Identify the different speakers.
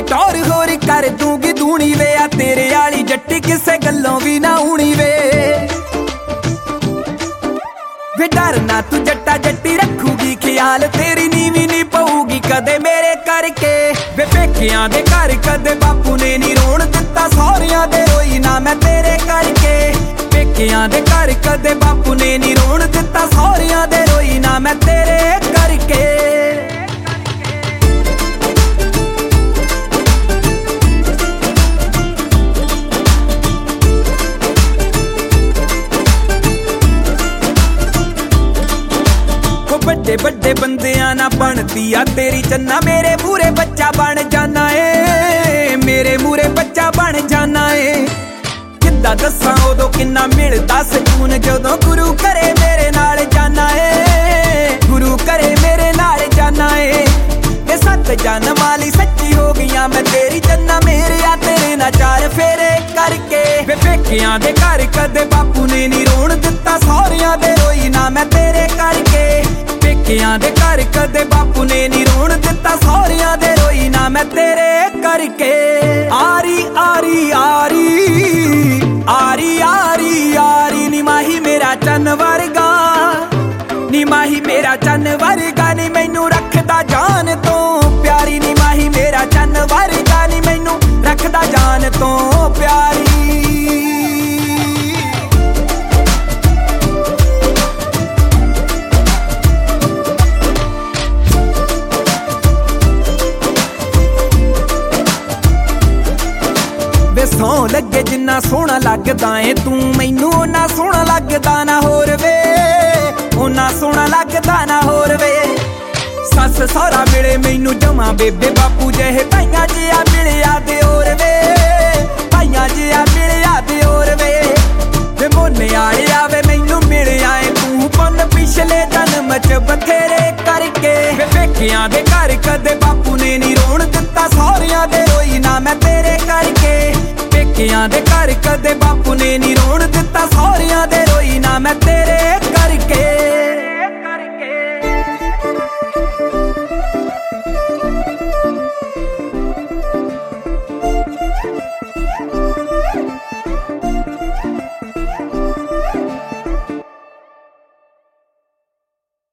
Speaker 1: टौर होर कर दूंगी दूनी वे आ तेरे आली जट्टी किसे गल्लों भी ना उनी वे डरना तू जट्टा जट्टी रखूगी ख्याल तेरी नीवी नी पऊगी कदे मेरे करके वे पेकियां दे घर कदे बापू ने नी रोण दिता सौरियां दे रोई ना मैं तेरे करके पेकियां दे घर कदे बापू ने नी रोण दिता सौरियां दे रोई ना मैं तेरे करके बड़े बड़े बंदियां ना बनती आ तेरी चन्ना मेरे मूरे बच्चा बन जाना है मेरे मूरे बच्चा बन जाना है किद्दां दस्सां उदों किन्ना मिलदा सकून जदों गुरु करे मेरे नाल जाना है गुरु करे मेरे नाल जाना है ते सत जन्म वाली सच्ची हो गईयां मैं तेरी चन्ना मेरे आ तेरे ना चार फेरे करके वे पेकियां दे घर कदे बापू ने नी रोण दिता सौरियां दे रोई ना मैं तेरे करके पेकियां दे घर कदे बापू ने नी रोण दिता सौरियां दे रोई ना मैं तेरे करके आरी आरी आरी आरी आरी आरी नी माही मेरा चन्न वर्गा नी माही मेरा चन्न वर्गा नी मैनू रखदा जान तो प्यारी नी माही मेरा चन्न वर्गा नी मैनू रखदा जान तो प्यारी सौ लगे जिन्ना सोहना लगदा है तू मैनू ओना सोहना लगदा ना होर वे ओना सोहना लगदा ना होर वे सस सौरा मिले मैनू जमा बेबे बापू जहे भाइयां जिया मिलिया दे होर वे भाइयां जिया मिलिया दे होर वे मोने आले आवे मैनू मिल आए तू पन पिछले जन्म च बथेरे करके वे पेकियां दे घर कदे बापू ने नी रोण दिता सौरियां दे रोई ना मैं तेरे करके पेकियां दे घर कदे बापू ने नी रोण दिता सौरियां दे रोई ना मैं तेरे